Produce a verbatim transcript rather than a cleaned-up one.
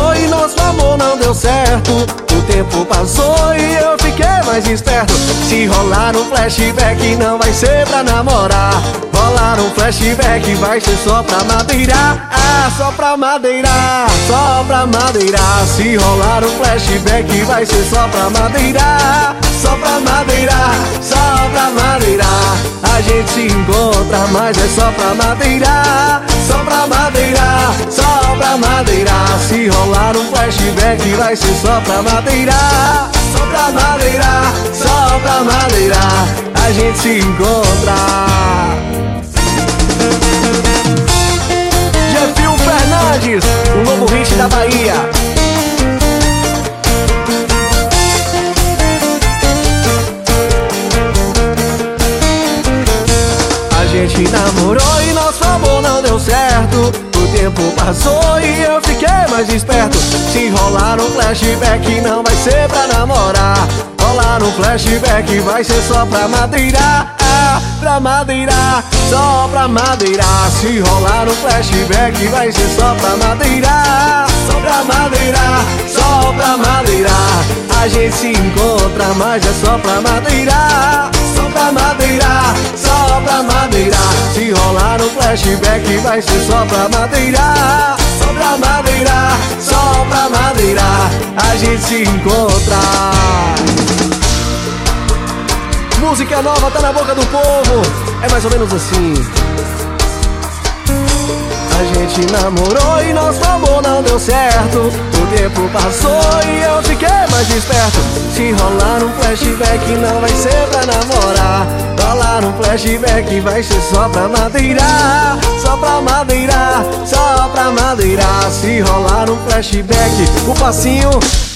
namorou e nosso amor não deu certo. O tempo passou e eu fiquei mais esperto. Se rolar um flashback não vai ser pra namorar. Rolar um flashback vai ser só pra madeirar. Ah, só pra madeirar, só pra madeirar. Se rolar um flashback vai ser só pra madeirar. Só pra madeirar, só pra madeirar. A gente se encontra, mas é só pra madeirar. Só pra madeirar, só pra madeirar. Se rolar um flashback vai ser só pra madeirar. Só pra madeirar, só pra madeirar. A gente se encontra. Jefinho Fernandes, o novo hit da Bahia. A gente namorou e nosso amor não deu certo. O tempo passou e eu fiquei mais esperto. Se rolar um flashback não vai ser pra namorar. Rolar um flashback vai ser só pra madeirar. Ah, pra madeirar, só pra madeirar. Se rolar um flashback vai ser só pra madeirar. Só pra madeirar, só pra madeirar. A gente se encontra, mas é só pra madeirar. Só pra madeirar, só pra madeirar. Se rolar um flashback vai ser só pra madeirar. Só pra madeirar, só pra madeirar. A gente se encontra. Música nova tá na boca do povo. É mais ou menos assim. A gente namorou e nosso amor não deu certo. O tempo passou e eu fiquei mais esperto. Se rolar um flashback não vai ser pra namorar. Rolar um flashback vai ser só pra madeirar. Só pra madeirar, só pra madeirar. Se rolar um flashback, o passinho